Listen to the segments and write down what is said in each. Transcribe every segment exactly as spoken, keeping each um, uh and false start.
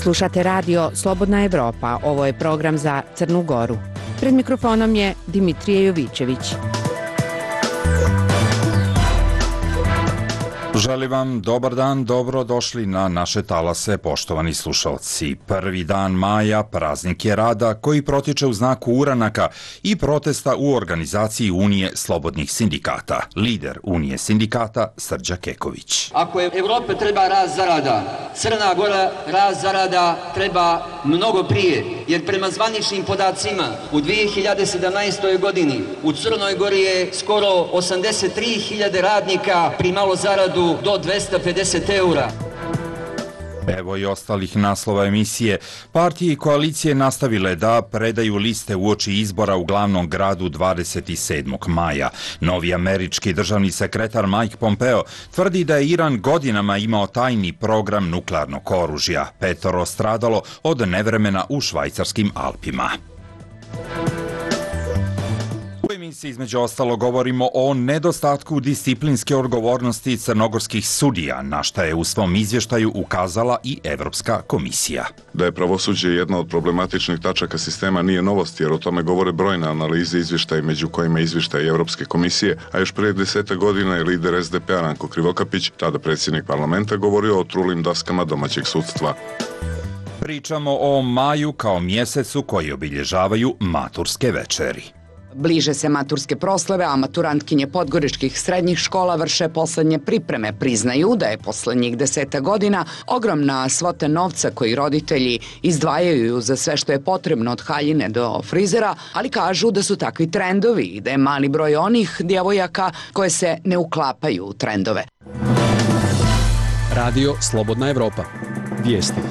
Slušate radio Slobodna Evropa, ovo je program za Crnu Goru. Pred mikrofonom je Dimitrije Jovićević. Želim vam dobar dan, dobro došli na naše talase, poštovani slušalci. Prvi dan maja praznik je rada koji protiče u znaku uranaka i protesta u organizaciji Unije slobodnih sindikata. Lider Unije sindikata Srđa Keković. Ako je Evropa treba rast zarada, Crna Gora rast zarada treba mnogo prije, jer prema zvaničnim podacima u dvije hiljade sedamnaestoj. godini u Crnoj Gori je skoro osamdeset tri hiljade radnika primalo zaradu do dvesta pedeset eura. Evo i ostalih naslova emisije. Partije i koalicije nastavile da predaju liste uoči izbora u glavnom gradu dvadeset sedmog maja. Novi američki državni sekretar Mike Pompeo tvrdi da je Iran godinama imao tajni program nuklearnog oružja. Petoro stradalo od nevremena u švajcarskim Alpima. U emisiji između ostalo govorimo o nedostatku disciplinske odgovornosti crnogorskih sudija, na šta je u svom izvještaju ukazala i Evropska komisija. Da je pravosuđe jedna od problematičnih tačaka sistema nije novost, jer o tome govore brojne analize izvještaja, među kojima je izvještaj Evropske komisije, a još prije deseta godina je lider es de pe-a Ranko Krivokapić, tada predsjednik parlamenta, govorio o trulim daskama domaćeg sudstva. Pričamo o maju kao mjesecu koji obilježavaju maturske večeri. Bliže se maturske proslave, a maturantkinje podgoričkih srednjih škola vrše poslednje pripreme. Priznaju da je poslednjih deseta godina ogromna svota novca koji roditelji izdvajaju za sve što je potrebno od haljine do frizera, ali kažu da su takvi trendovi i da je mali broj onih djevojaka koje se ne uklapaju u trendove. Radio Slobodna Evropa. Vijesti.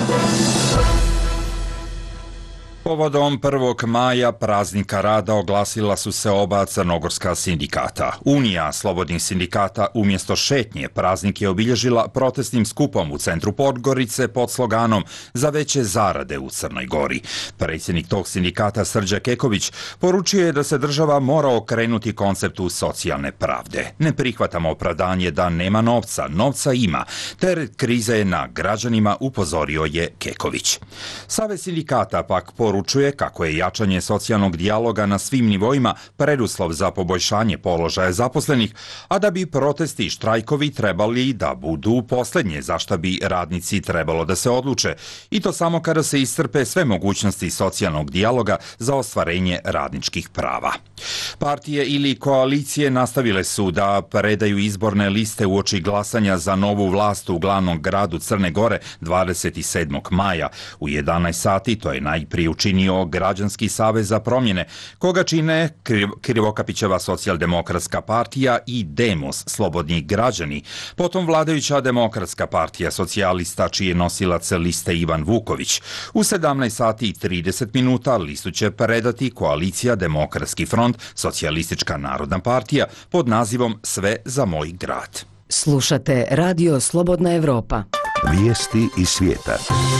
Povodom prvog maja praznika rada oglasila su se oba crnogorska sindikata. Unija slobodnih sindikata umjesto šetnje praznik je obilježila protestnim skupom u centru Podgorice pod sloganom za veće zarade u Crnoj Gori. Predsjednik tog sindikata Srđa Keković poručio je da se država mora okrenuti konceptu socijalne pravde. Ne prihvatamo opravdanje da nema novca, novca ima. Teret krize je na građanima, upozorio je Keković. Savez sindikata pak poručuje kako je jačanje socijalnog dijaloga na svim nivoima preduslov za poboljšanje položaja zaposlenih, a da bi protesti i štrajkovi trebali da budu posljednje za šta bi radnici trebalo da se odluče, i to samo kada se iscrpe sve mogućnosti socijalnog dijaloga za ostvarenje radničkih prava. Partije ili koalicije nastavile su da predaju izborne liste uoči glasanja za novu vlast u glavnom gradu Crne Gore dvadeset sedmog maja. U jedanaest sati to je najprije učinio Građanski savez za promjene, koga čine Krivokapićeva socijaldemokratska partija i Demos, slobodni građani, potom vladajuća Demokratska partija socijalista, čiji je nosilac liste Ivan Vuković. U sedamnaest sati i trideset minuta listu će predati koalicija Demokratski front, Socijalistička narodna partija pod nazivom Sve za moj grad. Slušate radio Slobodna Evropa. Vijesti iz svijeta.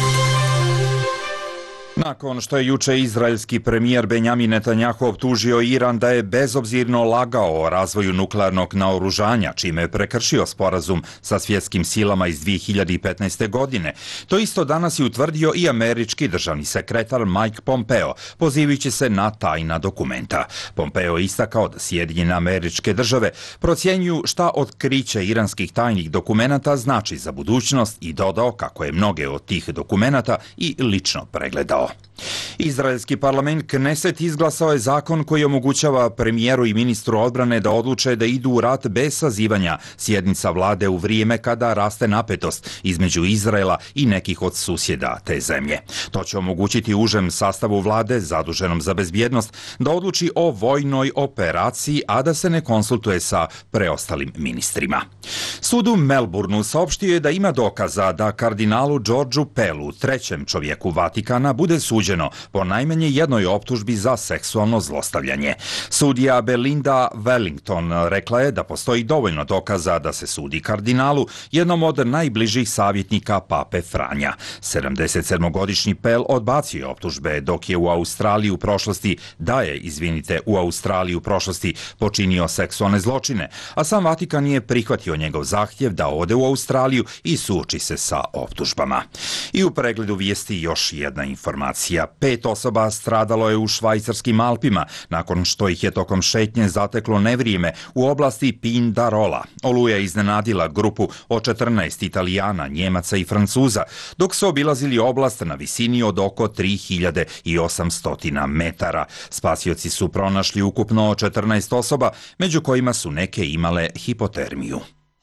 Nakon što je juče izraelski premijer Benjamin Netanjahu optužio Iran da je bezobzirno lagao o razvoju nuklearnog naoružanja, čime je prekršio sporazum sa svjetskim silama iz dvije hiljade petnaeste. godine, to isto danas je utvrdio i američki državni sekretar Mike Pompeo, pozivajući se na tajna dokumenta. Pompeo je istakao da Sjedinjene Američke Države procjenjuju šta otkriće iranskih tajnih dokumenata znači za budućnost i dodao kako je mnoge od tih dokumenata i lično pregledao. Izraelski parlament Kneset izglasao je zakon koji omogućava premijeru i ministru odbrane da odluče da idu u rat bez sazivanja sjednica vlade u vrijeme kada raste napetost između Izraela i nekih od susjeda te zemlje. To će omogućiti užem sastavu vlade zaduženom za bezbjednost da odluči o vojnoj operaciji, a da se ne konsultuje sa preostalim ministrima. Sud u Melbourneu saopštio je da ima dokaza da kardinalu Georgeu Pellu, trećem čovjeku Vatikana, bude suđeno po najmanje jednoj optužbi za seksualno zlostavljanje. Sudija Belinda Wellington rekla je da postoji dovoljno dokaza da se sudi kardinalu, jednom od najbližih savjetnika pape Franja. sedamdesetsedmogodišnji Pell odbacio je optužbe, dok je u Australiji u prošlosti, da je, izvinite, u Australiji u prošlosti počinio seksualne zločine, a sam Vatikan je prihvatio njegov zahtjev da ode u Australiju i suoči se sa optužbama. I u pregledu vijesti još jedna informacija. Pet osoba stradalo je u švajcarskim Alpima nakon što ih je tokom šetnje zateklo nevrijeme u oblasti Pindarola. Oluja je iznenadila grupu od četrnaest Italijana, Njemaca i Francuza, dok su obilazili oblast na visini od oko tri hiljade osamsto metara. Spasioci su pronašli ukupno četrnaest osoba, među kojima su neke imale hipotermiju.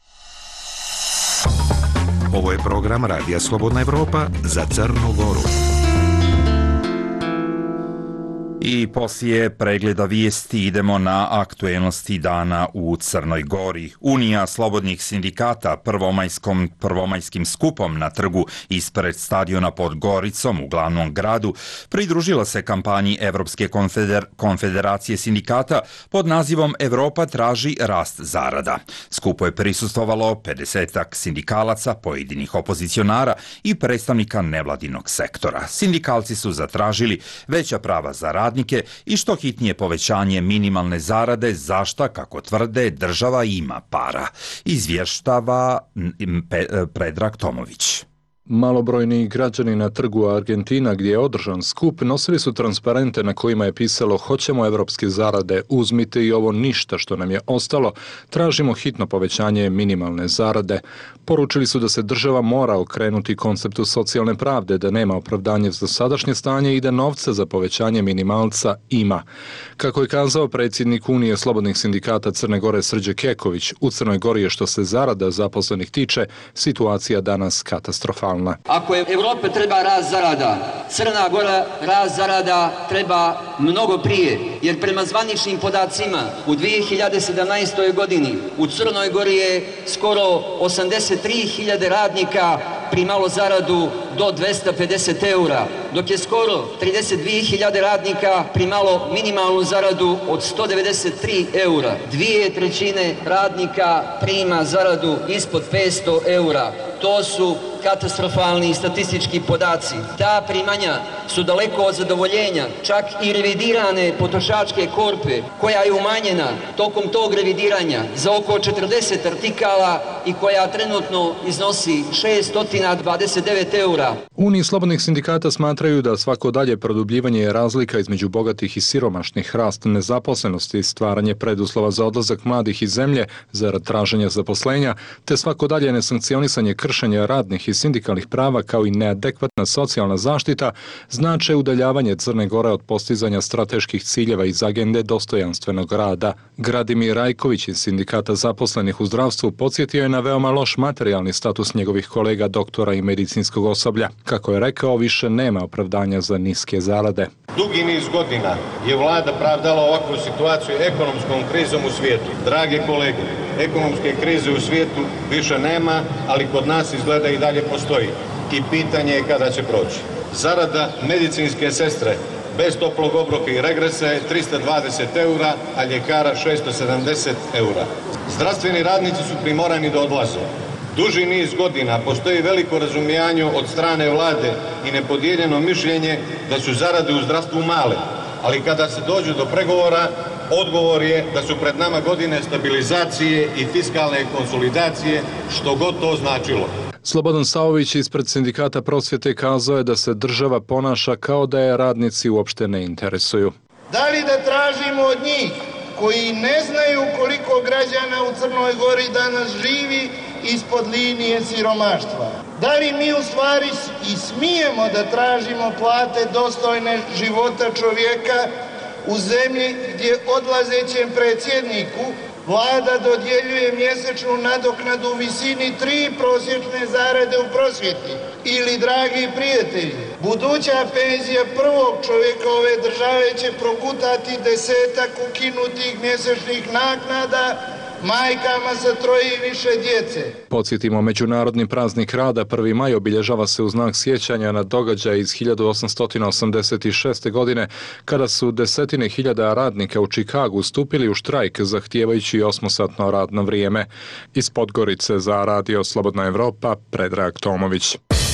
Ovo je program Radija Slobodna Evropa za Crnu Goru. I poslije pregleda vijesti idemo na aktuelnosti dana u Crnoj Gori. Unija slobodnih sindikata prvomajskom, prvomajskim skupom na trgu ispred stadiona pod Goricom u glavnom gradu pridružila se kampanji Evropske konfeder, konfederacije sindikata pod nazivom Evropa traži rast zarada. Skupu je prisustvovalo pedesetak sindikalaca, pojedinih opozicionara i predstavnika nevladinog sektora. Sindikalci su zatražili veća prava za radnike i što hitnije povećanje minimalne zarade, za šta, kako tvrde, država ima para. Izvještava Predrag Tomović. Malobrojni građani na trgu Argentina gdje je održan skup nosili su transparente na kojima je pisalo hoćemo evropske zarade, uzmite i ovo ništa što nam je ostalo, tražimo hitno povećanje minimalne zarade. Poručili su da se država mora okrenuti konceptu socijalne pravde, da nema opravdanje za sadašnje stanje i da novca za povećanje minimalca ima. Kako je kazao predsjednik Unije slobodnih sindikata Crne Gore Srđe Keković, u Crnoj Gori je što se zarada zaposlenih tiče, situacija danas katastrofalna. Ako je Evrope treba rast zarada, Crna Gora rast zarada treba mnogo prije, jer prema zvaničnim podacima u dvije hiljade sedamnaestoj. godini u Crnoj Gori je skoro osamdeset tri hiljade radnika primalo zaradu do dvesta pedeset eura, dok je skoro trideset dvije hiljade radnika primalo minimalnu zaradu od sto devedeset tri eura. Dvije trećine radnika prima zaradu ispod petsto eura. To su katastrofalni statistički podaci. Ta primanja su daleko od zadovoljenja, čak i revidirane potrošačke korpe, koja je umanjena tokom tog revidiranja za oko četrdeset artikala i koja trenutno iznosi šeststo dvadeset devet eura. Uniji slobodnih sindikata smatraju da svako dalje produbljivanje razlika između bogatih i siromašnih, rast nezaposlenosti, stvaranje preduslova za odlazak mladih iz zemlje zarad traženja zaposlenja, te svako dalje nesankcionisanje kršenja radnih i sindikalnih prava kao i neadekvatna socijalna zaštita znače udaljavanje Crne Gore od postizanja strateških ciljeva iz agende dostojanstvenog rada. Gradimir Rajković iz sindikata zaposlenih u zdravstvu podsjetio je na veoma loš materijalni status njegovih kolega doktora i medicinskog osoblja. Kako je rekao, više nema opravdanja za niske zarade. Dugi niz godina je vlada pravdala ovakvu situaciju ekonomskom krizom u svijetu. Drage kolege, ekonomske krize u svijetu više nema, ali kod nas izgleda i dalje postoji. I pitanje je kada će proći. Zarada medicinske sestre bez toplog obroka i regresa je trista dvadeset eura, a ljekara šesto sedamdeset eura. Zdravstveni radnici su primorani da odlaze. Duži niz godina postoji veliko razumijanje od strane vlade i nepodijeljeno mišljenje da su zarade u zdravstvu male, ali kada se dođu do pregovora, odgovor je da su pred nama godine stabilizacije i fiskalne konsolidacije, što god to značilo. Slobodan Saović ispred sindikata prosvjete kazao je da se država ponaša kao da je radnici uopšte ne interesuju. Da li da tražimo od njih koji ne znaju koliko građana u Crnoj Gori danas živi ispod linije siromaštva? Da li mi u stvari i smijemo da tražimo plate dostojne života čovjeka u zemlji gdje odlazećem predsjedniku vlada dodjeljuje mjesečnu nadoknadu u visini tri prosječne zarade u prosvjeti? Ili, dragi prijatelji, buduća penzija prvog čovjeka ove države će progutati desetak ukinutih mjesečnih naknada majkama sa troje i više djece. Podsjetimo, Međunarodni praznik rada prvi maj obilježava se u znak sjećanja na događaj iz hiljadu osamsto osamdeset šeste. godine kada su desetine hiljada radnika u Čikagu stupili u štrajk zahtijevajući osmosatno radno vrijeme. Iz Podgorice za Radio Slobodna Evropa, Predrag Tomović.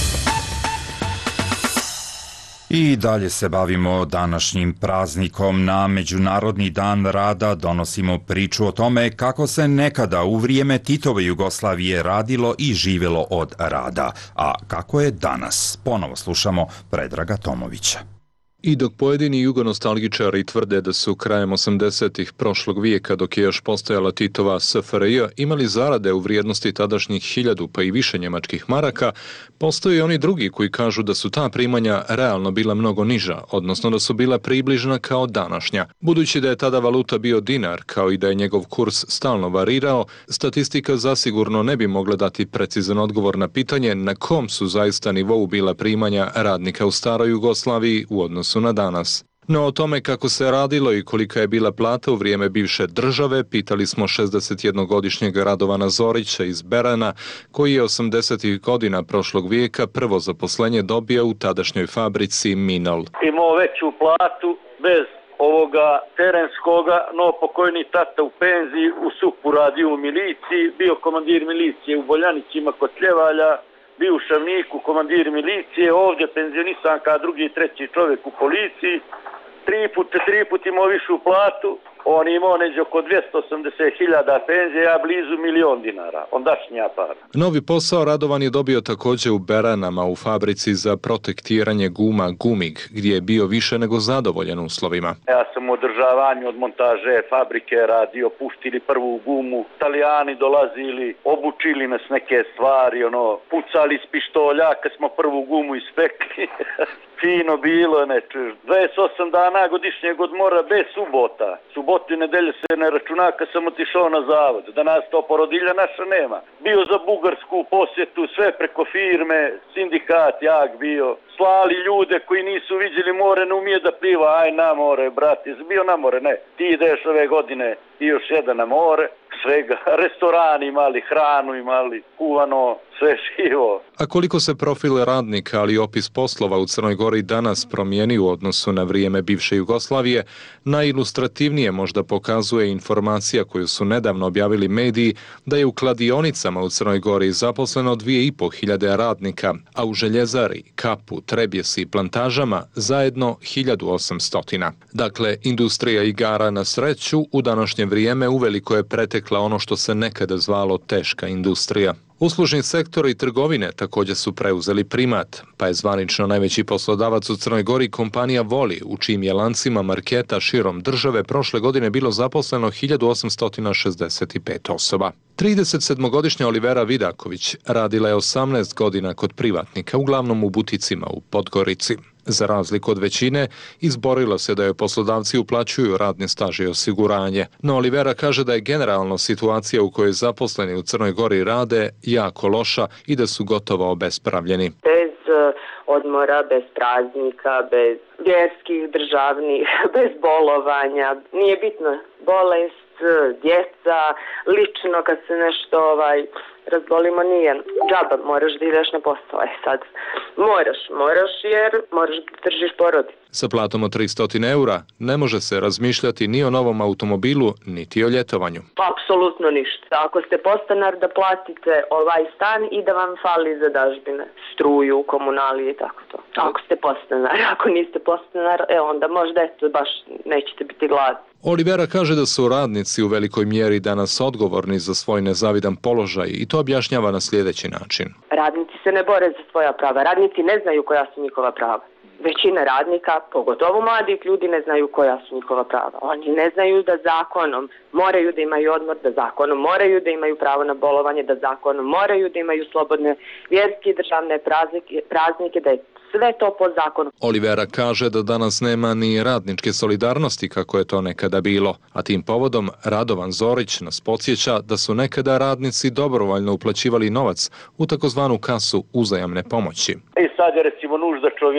I dalje se bavimo današnjim praznikom. Na Međunarodni dan rada donosimo priču o tome kako se nekada u vrijeme Titove Jugoslavije radilo i živjelo od rada, a kako je danas. Ponovo slušamo Predraga Tomovića. I dok pojedini jugonostalgičari tvrde da su krajem osamdesetih prošlog vijeka, dok je još postojala Titova S F R J, imali zarade u vrijednosti tadašnjih hiljadu pa i više njemačkih maraka, postoje oni drugi koji kažu da su ta primanja realno bila mnogo niža, odnosno da su bila približna kao današnja. Budući da je tada valuta bio dinar, kao i da je njegov kurs stalno varirao, statistika zasigurno ne bi mogla dati precizan odgovor na pitanje na kom su zaista nivou bila primanja radnika u staroj Jugoslaviji u odnosu na danas. No o tome kako se radilo i kolika je bila plata u vrijeme bivše države pitali smo šezdesetjednogodišnjeg Radovana Zorića iz Berana, koji je osamdesetih godina prošlog vijeka prvo zaposlenje dobio u tadašnjoj fabrici Minol. Imao veću platu bez ovoga terenskoga, no pokojni tata u penziji, u S U P-u radio u miliciji, bio komandir milicije u Boljanićima kod Ljevalja, bio u Šavniku komandir milicije, ovdje penzionisan kao drugi i treći čovjek u policiji, tri put, tri put imao višu platu, on imao neđe oko dvjesto osamdeset hiljada penzije, ja blizu milion dinara, ondašnja para. Novi posao Radovan je dobio također u Beranama u fabrici za protektiranje guma Gumig, gdje je bio više nego zadovoljan uslovima. Ja sam u održavanju od montaže fabrike radio, puštili prvu gumu, Italijani dolazili, obučili nas neke stvari, ono, pucali iz pištolja kad smo prvu gumu ispekli. Fino bilo, ne čuš. dvadeset osam dana godišnjeg odmora bez subota. Subotu i nedelje se ne računa kad sam otišao na zavod. Danas to porodilja naša nema. Bio za bugarsku posjetu, sve preko firme, sindikat jak bio. Slali ljude koji nisu vidjeli more, ne umije da pliva, aj na more, brati. Bio na more, ne. Ti ideš ove godine i još jedan na more. Svega, restorani imali, hranu imali, kuvano, sve živo. A koliko se profil radnika, ali i opis poslova u Crnoj Gori danas promijeni u odnosu na vrijeme bivše Jugoslavije, najilustrativnije možda pokazuje informacija koju su nedavno objavili mediji da je u kladionicama u Crnoj Gori zaposleno dvije i po hiljade radnika, a u željezari, kapu, trebjesi i plantažama zajedno hiljadu osamsto. Dakle, industrija igara na sreću u današnje vrijeme uveliko je pretekla ono što se nekada zvalo teška industrija. Uslužni sektor i trgovine također su preuzeli primat, pa je zvanično najveći poslodavac u Crnoj Gori kompanija Voli, u čijim je lancima marketa širom države prošle godine bilo zaposleno hiljadu osamsto šezdeset pet osoba. tridesetsedmogodišnja Olivera Vidaković radila je osamnaest godina kod privatnika, uglavnom u buticima u Podgorici. Za razliku od većine, izborilo se da joj poslodavci uplaćuju radni staž i osiguranje, no Olivera kaže da je generalno situacija u kojoj zaposleni u Crnoj Gori rade jako loša i da su gotovo obespravljeni. Bez odmora, bez praznika, bez vjerskih, državnih, bez bolovanja, nije bitno, bolest, djeca, lično kad se nešto ovaj, razbolimo nije džaba, moraš da ideš na posao, e sad moraš, moraš jer moraš da držiš porodicu. Sa platom od tristo eura ne može se razmišljati ni o novom automobilu, niti o ljetovanju. Apsolutno ništa. Ako ste podstanar da platite ovaj stan i da vam fali za dažbine, struju, komunalije i tako to. Ako ste podstanar, ako niste podstanar, e onda možda eto baš nećete biti gladni. Olivera kaže da su radnici u velikoj mjeri danas odgovorni za svoj nezavidan položaj i to objašnjava na sljedeći način. Radnici se ne bore za svoja prava, radnici ne znaju koja su njihova prava. Većina radnika, pogotovo mladih ljudi, ne znaju koja su njihova prava. Oni ne znaju da zakonom moraju da imaju odmor, da zakonom moraju da imaju pravo na bolovanje, da zakonom moraju da imaju slobodne vjerske i državne praznike, praznike, da je sve to po zakonu. Olivera kaže da danas nema ni radničke solidarnosti kako je to nekada bilo, a tim povodom Radovan Zorić nas podsjeća da su nekada radnici dobrovoljno uplaćivali novac u takozvanu kasu uzajamne pomoći. I sad je recimo nužda čovjek koji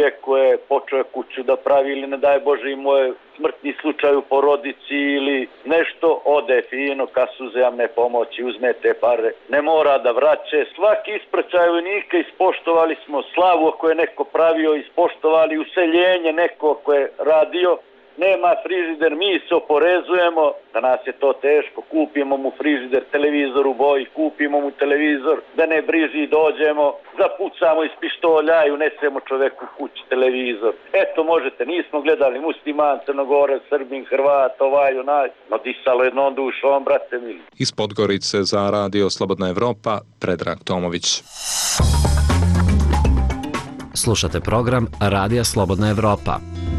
je počeo kuću da pravi ili ne daj Bože imao je smrtni slučaj u porodici ili nešto, ode fino, kasu uzajamne pomoći, uzme te pare, ne mora da vraće. Svaki ispraćaj vojnika ispoštovali smo, slavu ako je neko pravio, ispoštovali useljenje neko ko je radio. Nema frižider, mi se oporezujemo, da nas je to teško, kupimo mu frižider, televizor u boji, kupimo mu televizor, da ne briži, dođemo, zapucamo iz pištolja i unesemo čoveku u kući televizor. Eto možete, nismo gledali musliman, Crnogore, Srbin, Hrvat, ovaj, onaj, no disalo jednom dušom, brate mili. Iz Podgorice za Radio Slobodna Evropa, Predrag Tomović. Slušate program Radija Slobodna Evropa.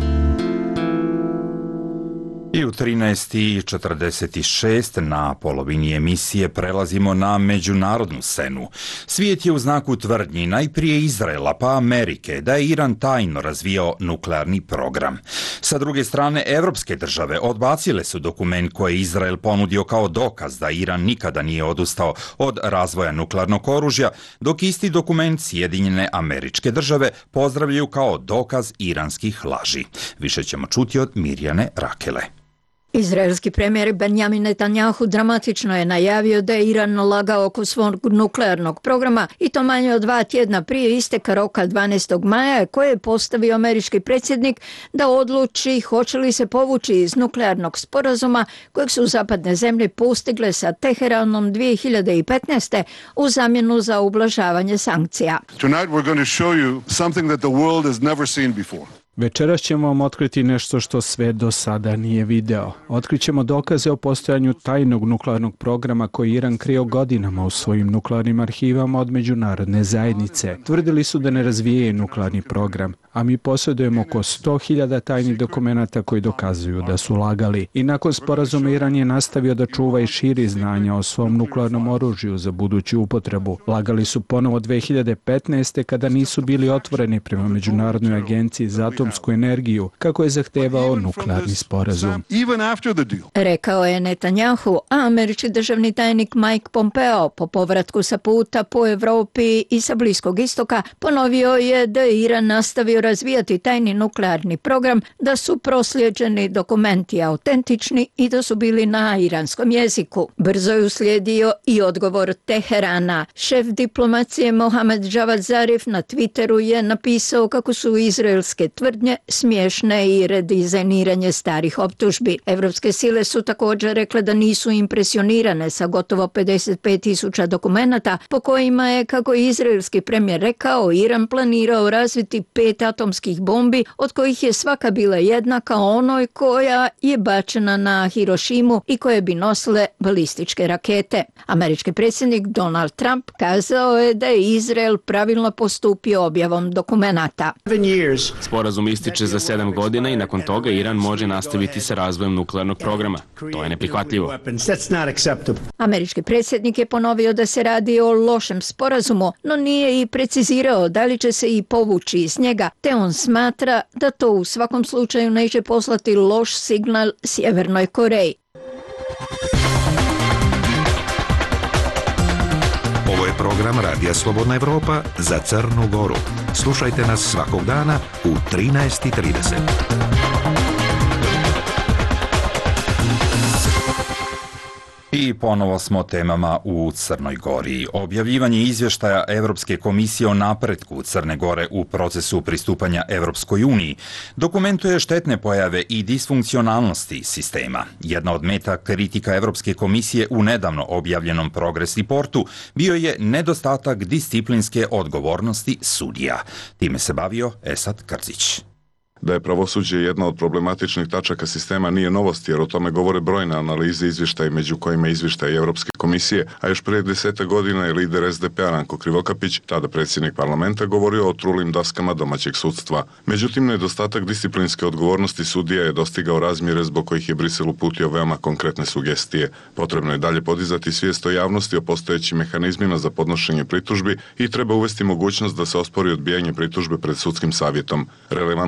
I u trinaest i četrdeset šest na polovini emisije prelazimo na međunarodnu scenu. Svijet je u znaku tvrdnji najprije Izraela pa Amerike da je Iran tajno razvijao nuklearni program. Sa druge strane, evropske države odbacile su dokument koji je Izrael ponudio kao dokaz da Iran nikada nije odustao od razvoja nuklearnog oružja, dok isti dokument Sjedinjene Američke Države pozdravljaju kao dokaz iranskih laži. Više ćemo čuti od Mirjane Rakele. Izraelski premijer Benjamin Netanjahu dramatično je najavio da je Iran lagao oko svog nuklearnog programa i to manje od dva tjedna prije isteka roka dvanaestog maja koje je postavio američki predsjednik da odluči hoće li se povući iz nuklearnog sporazuma kojeg su zapadne zemlje postigle sa Teheranom dvije hiljade petnaeste u zamjenu za ublažavanje sankcija. Tonight we're going to show you something that the world has never seen before. Večeras ćemo vam otkriti nešto što sve do sada nije video. Otkrićemo dokaze o postojanju tajnog nuklearnog programa koji Iran krio godinama u svojim nuklearnim arhivama od međunarodne zajednice. Tvrdili su da ne razvijaju nuklearni program, a mi posjedujemo oko sto hiljada tajnih dokumenata koji dokazuju da su lagali. I nakon sporazuma Iran je nastavio da čuva i širi znanja o svom nuklearnom oružju za buduću upotrebu. Lagali su ponovo dvije hiljade petnaeste kada nisu bili otvoreni prema Međunarodnoj agenciji za atomsku energiju, kako je zahtevao nuklearni sporazum. Rekao je Netanjahu, a američki državni tajnik Mike Pompeo po povratku sa puta po Evropi i sa Bliskog istoka ponovio je da je Iran nastavio razvijati tajni nuklearni program, da su proslijeđeni dokumenti autentični i da su bili na iranskom jeziku. Brzo je uslijedio i odgovor Teherana. Šef diplomacije Mohamed Javad Zarif na Twitteru je napisao kako su izraelske tvrdnje smiješne i redizajniranje starih optužbi. Evropske sile su također rekle da nisu impresionirane sa gotovo pedeset pet tisuća dokumenata po kojima je, kako je izraelski premijer rekao, Iran planirao razviti pet atomskih bombi, od kojih je svaka bila jednaka onoj koja je bačena na Hirošimu i koje bi nosile balističke rakete. Američki predsjednik Donald Trump kazao je da je Izrael pravilno postupio objavom dokumenata. Sporazum ističe za sedam godina i nakon toga Iran može nastaviti sa razvojem nuklearnog programa. To je neprihvatljivo. Američki predsjednik je ponovio da se radi o lošem sporazumu, no nije i precizirao da li će se i povući iz njega, te on smatra da to u svakom slučaju neće poslati loš signal Sjevernoj Koreji. Ovo je program Radija Slobodna Evropa za Crnu Goru. Slušajte nas svakog dana u trinaest i trideset. I ponovo smo temama u Crnoj Gori. Objavljivanje izvještaja Evropske komisije o napretku Crne Gore u procesu pristupanja Evropskoj uniji dokumentuje štetne pojave i disfunkcionalnosti sistema. Jedna od meta kritika Evropske komisije u nedavno objavljenom Progress Reportu bio je nedostatak disciplinske odgovornosti sudija. Time se bavio Esad Krzić. Da je pravosuđe jedna od problematičnih tačaka sistema nije novost, jer o tome govore brojne analize izvještaja, među kojima izvještaj Evropske komisije, a još prije deseta godina je lider es de pe a Ranko Krivokapić, tada predsjednik parlamenta, govorio o trulim daskama domaćeg sudstva. Međutim, nedostatak disciplinske odgovornosti sudija je dostigao razmjere zbog kojih je Brisel uputio veoma konkretne sugestije. Potrebno je dalje podizati svijest o javnosti o postojećim mehanizmima za podnošenje pritužbi i treba uvesti mogućnost da se ospori odbijanje pritužbe pred sudskim savjetom. Relevantne odluke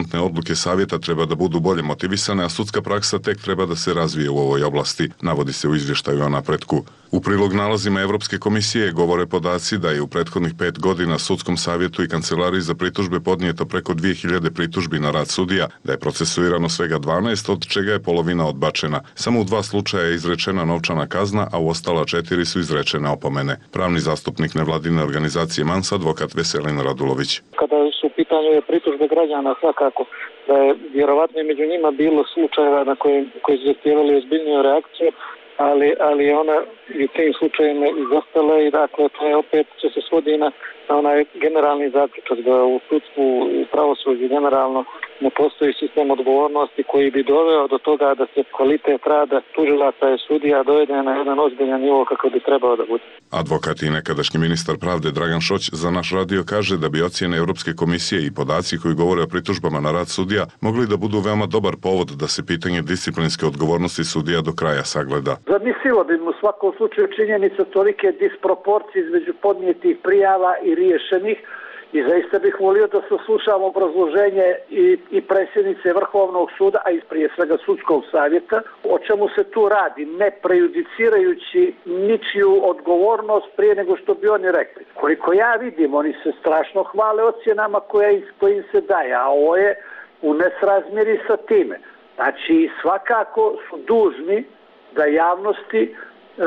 sudske savjeta treba da budu bolje motivisane, a sudska praksa tek treba da se razvije u ovoj oblasti, navodi se u izvještaju o napretku. U prilog nalazima Evropske komisije govore podaci da je u prethodnih pet godina Sudskom savjetu i Kancelariji za pritužbe podnijeto preko dvije hiljade pritužbi na rad sudija, da je procesuirano svega dvanaest, od čega je polovina odbačena. Samo u dva slučaja je izrečena novčana kazna, a u ostala četiri su izrečene opomene. Pravni zastupnik nevladine organizacije Mansa, advokat Veselin Radulović. Kada su u pitanju pritužbe građana, svakako da je vjerovatno i među njima bilo slučajeva na koje, koji su zahtijevali ozbiljniju reakciju, ali, ali ona i u tim slučajima izostala i dakle to je opet će se svodi na, na onaj generalni zaključak da u sudstvu i pravosuđu generalno ne postoji sistem odgovornosti koji bi doveo do toga da se kvalitet rada tužilaca i sudija dovede na jedan ozbiljan nivo kako bi trebao da bude. Advokat i nekadašnji ministar pravde Dragan Šoć za naš radio kaže da bi ocjene Evropske komisije i podaci koji govore o pritužbama na rad sudija mogli da budu veoma dobar povod da se pitanje disciplinske odgovornosti sudija do kraja sagleda. Zamislilo bi mu u svakom slučaju činjenica tolike disproporcije između podnijetih prijava i riješenih. I zaista bih volio da saslušam obrazloženje i, i predsjednice Vrhovnog suda, a i prije svega sudskog savjeta, o čemu se tu radi, ne prejudicirajući ničiju odgovornost prije nego što bi oni rekli. Koliko ja vidim, oni se strašno hvale ocjenama koje, koje im se daje, a ovo je u nesrazmjeri sa time. Znači, svakako su dužni da javnosti e,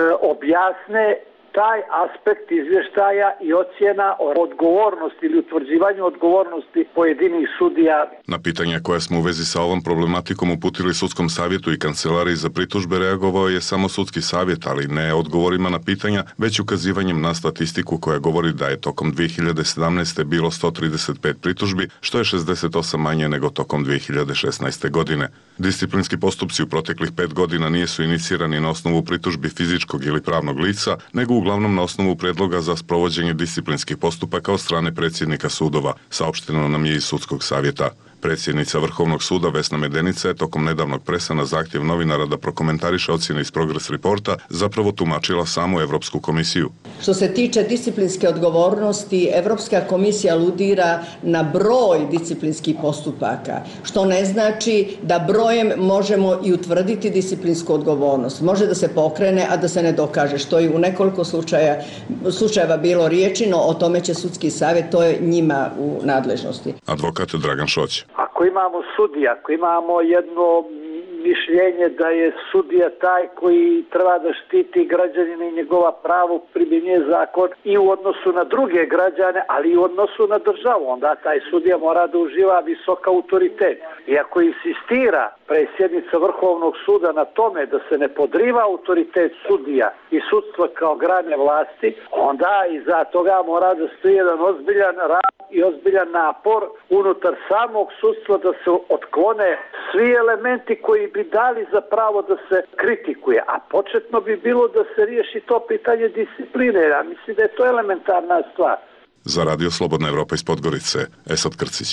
objasne taj aspekt izvještaja i ocjena o odgovornosti ili utvrđivanju odgovornosti pojedinih sudija. Na pitanja koja smo u vezi sa ovom problematikom uputili Sudskom savjetu i Kancelariji za pritužbe reagovao je samo Sudski savjet, ali ne odgovorima na pitanja, već ukazivanjem na statistiku koja govori da je tokom dvije hiljade sedamnaeste. bilo sto trideset pet pritužbi, što je šezdeset osam manje nego tokom dvije hiljade šesnaeste. godine. Disciplinski postupci u proteklih pet godina nisu inicirani na osnovu pritužbi fizičkog ili pravnog lica, nego uglavnom na osnovu predloga za sprovođenje disciplinskih postupaka od strane predsjednika sudova, saopšteno nam je iz Sudskog savjeta. Predsjednica Vrhovnog suda Vesna Medenica je tokom nedavnog presa na zahtjev novinara da prokomentariše ocjene iz Progress reporta zapravo tumačila samu Evropsku komisiju. Što se tiče disciplinske odgovornosti, Evropska komisija aludira na broj disciplinskih postupaka, što ne znači da brojem možemo i utvrditi disciplinsku odgovornost. Može da se pokrene, a da se ne dokaže, što je u nekoliko slučaja, slučajeva bilo riječeno, o tome će sudski savjet, to je njima u nadležnosti. Advokat Dragan Šoć. Ako imamo sudija, ako imamo jedno mišljenje da je sudija taj koji treba da štiti građanina i njegova pravo primjenjuje zakon i u odnosu na druge građane, ali i u odnosu na državu, onda taj sudija mora da uživa visok autoritet. I ako insistira predsjednica Vrhovnog suda na tome da se ne podriva autoritet sudija i sudstva kao grane vlasti, onda iza toga mora da stoji jedan ozbiljan rad i ozbiljan napor unutar samog sudstva da se otklone svi elementi koji bi dali za pravo da se kritikuje. A početno bi bilo da se riješi to pitanje discipline. Ja mislim da je to elementarna stvar. Za Radio Slobodna Evropa iz Podgorice, Esad Krcić.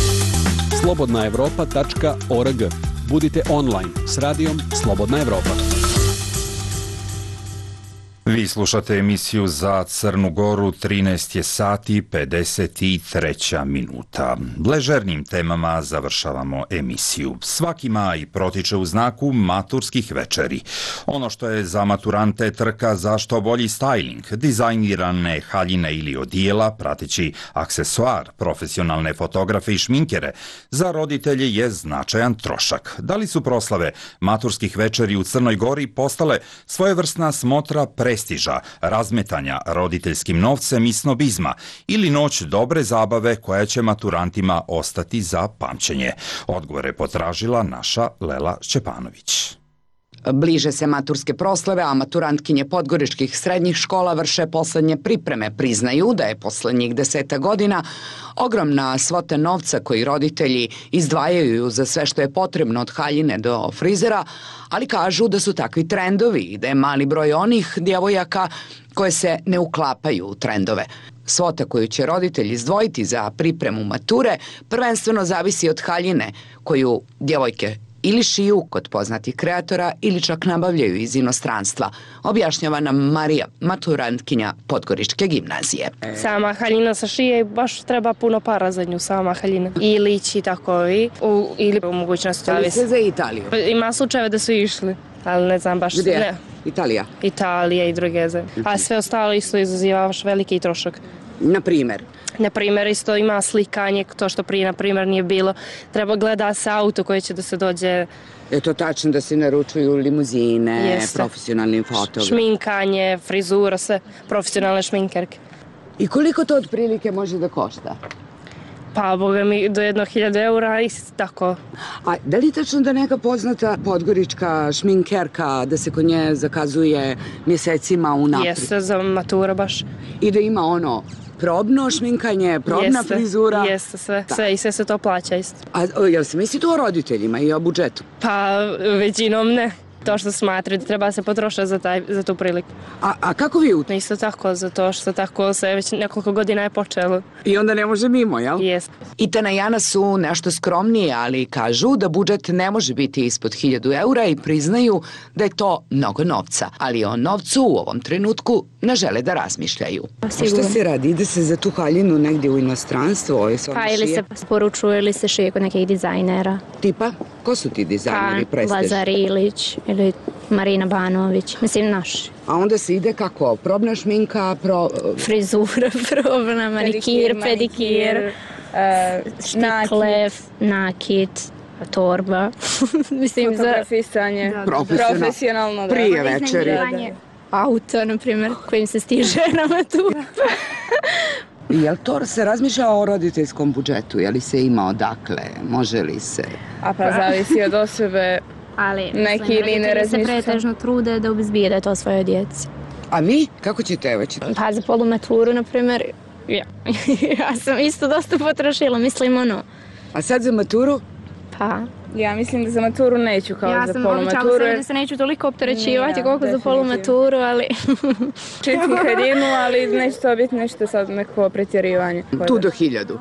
slobodna evropa tačka org. Budite online s radijom Slobodna Evropa. Vi slušate emisiju za Crnu Goru, trinaest je sati pedeset tri minuta. Ležernim temama završavamo emisiju. Svaki maj protiče u znaku maturskih večeri. Ono što je za maturante trka za što bolji styling, dizajnirane haljine ili odijela, prateći aksesuar, profesionalne fotografe i šminkere, za roditelje je značajan trošak. Da li su proslave maturskih večeri u Crnoj Gori postale svojevrsna smotra prestiža, razmetanja roditeljskim novcem i snobizma ili noć dobre zabave koja će maturantima ostati za pamćenje? Odgovor je potražila naša Lela Šćepanović. Bliže se maturske proslave, a maturantkinje podgoričkih srednjih škola vrše poslednje pripreme. Priznaju da je poslednjih deseta godina ogromna svota novca koji roditelji izdvajaju za sve što je potrebno od haljine do frizera, ali kažu da su takvi trendovi i da je mali broj onih djevojaka koje se ne uklapaju u trendove. Svota koju će roditelji izdvojiti za pripremu mature prvenstveno zavisi od haljine koju djevojke ili šiju kod poznatih kreatora ili čak nabavljaju iz inostranstva, objašnjava nam Marija, maturantkinja Podgoričke gimnazije. Sama haljina se šije, baš treba puno para za nju, sama haljina. I lići takovi, u, ili u mogućnosti. Ali se za Italiju? Ima slučajeve da su išli, ali ne znam baš. Gdje? Ne. Italija? Italija i druge zemlje. A sve ostalo isto izaziva baš veliki trošak. Na primjer? Na primjer, isto ima slikanje, to što prije, na primjer, nije bilo. Treba gleda se auto koje će da se dođe. Je to tačno da se naručuju limuzine, Jeste. Profesionalni fotografi? Šminkanje, frizura, sve profesionalne šminkerke. I koliko to otprilike može da košta? Pa, boga mi, do jednog hiljada eura i tako. A da li je tačno da neka poznata podgorička šminkerka, da se kod nje zakazuje mjesecima unaprijed? Jeste, za matura baš. I da ima ono probno šminkanje, probna jeste, frizura? Jeste, sve, da. sve i sve se to plaća isto. A jel se misli to o roditeljima i o budžetu? Pa, većinom ne. To što smatri da treba se potrošati za, taj, za tu priliku. A, a kako vi u... Isto tako, zato što tako se već nekoliko godina je počelo. I onda ne može mimo, jel? Jeste. Itana i Jana su nešto skromnije, ali kažu da budžet ne može biti ispod hiljadu eura i priznaju da je to mnogo novca. Ali o novcu u ovom trenutku ne žele da razmišljaju. A šta se radi? Ide se za tu haljinu negdje u inostranstvo? Pa ili se poručuje ili se šije kod nekih dizajnera. Tipa? Ko su ti dizajneri? Pa Lazar Ilić ili Marina Banović, mislim naši. A onda se ide kako? Probna šminka, pro... frizura, probna, manikir, pedikir, štikle, nakit, torba. Mislim, fotografisanje, profesionalno. Prije večeri. Auto, na primjer, kojim se stiže na maturu. Jel to se razmišlja o roditeljskom budžetu? Je li se ima odakle? Može li se? A pa zavisi od osobe. Ali neki ili ne razmišljaju. Se pretežno trude da obezbijede to svoje djeci. A vi? Kako ćete već? Pa za polumaturu, na primjer, ja. ja sam isto dosta potrošila, mislim ono. A sad za maturu? Pa... Ja mislim da za maturu neću kao ja za polumaturu. Ja sam običala da se neću toliko opterećivati koliko za polumaturu, ali... Čitni haljinu, ali neće to biti nešto sad neko pretjerivanje. Tu do hiljadu.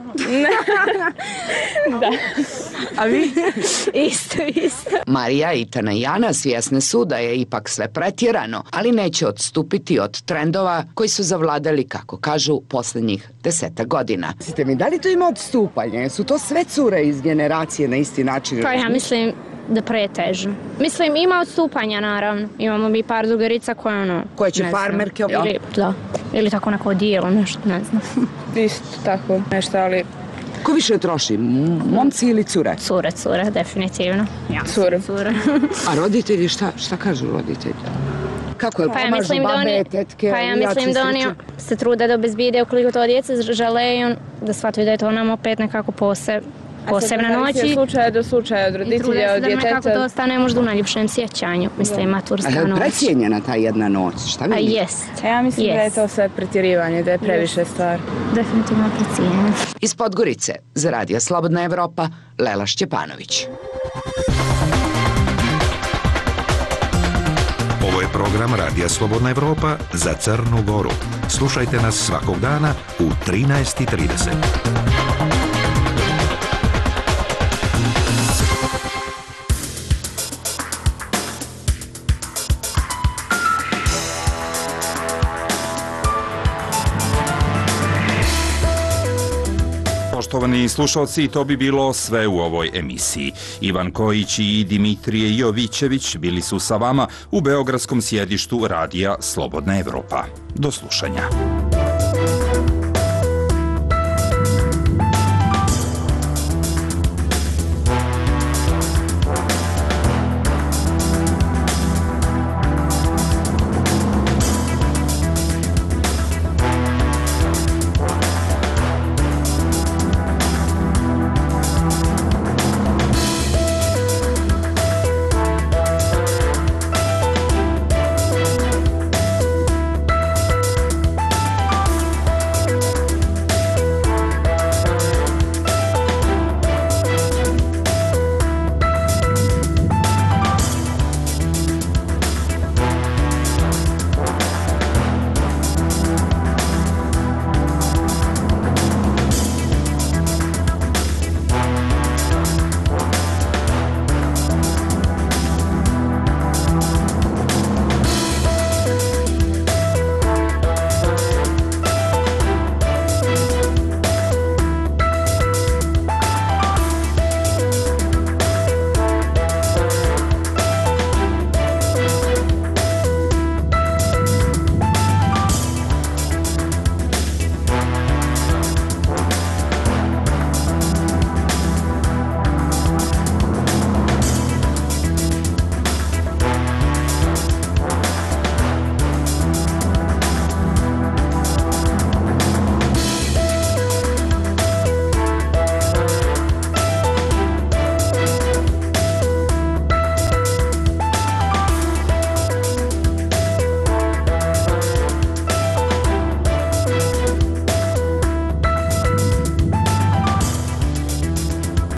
Da. A vi? Isto, isto. Marija, Itana i Jana svjesne su da je ipak sve pretjerano, ali neće odstupiti od trendova koji su zavladali, kako kažu, posljednjih deseta godina. Site mi, da li to ima odstupanje? Su to sve cure iz generacije na isti način? Pa ja mislim da pretežno. Mislim, ima odstupanja, naravno. Imamo mi par drugarica koje ono... Koje će farmerke? Ili, da. Ili tako neko dijelo, nešto, ne znam. Isto tako, nešto, ali... Ko više troši, momci ili cure? Cure, cure, definitivno. Ja, cure. cure. A roditelji, šta, šta kažu roditelji? Kako je pa ja pomažu mislim babe, da oni, tetke, pa ja mislim da oni se trude da obezbide ukoliko to djece žele i on, da shvataju da je to nam opet nekako poseb, posebna noć. A sad slučaja do slučaja od roditelja, od djeteta. I trude se da nekako to ostane možda u najljepšem sjećanju, mislim, maturska noć. A je precijenjena ta jedna noć, šta mi? A jest. Ja mislim jest. da je to sve pretjerivanje, da je previše stvar. Definitivno precijenjena. Iz Podgorice, za Radio Slobodna Evropa, Lela Šćepanović. Ovo je program Radija Slobodna Evropa za Crnu Goru. Slušajte nas svakog dana u trinaest i trideset. Poštovani slušalci, to bi bilo sve u ovoj emisiji. Ivan Kojić i Dimitrije Jovićević bili su sa vama u beogradskom sjedištu Radija Slobodna Evropa. Do slušanja.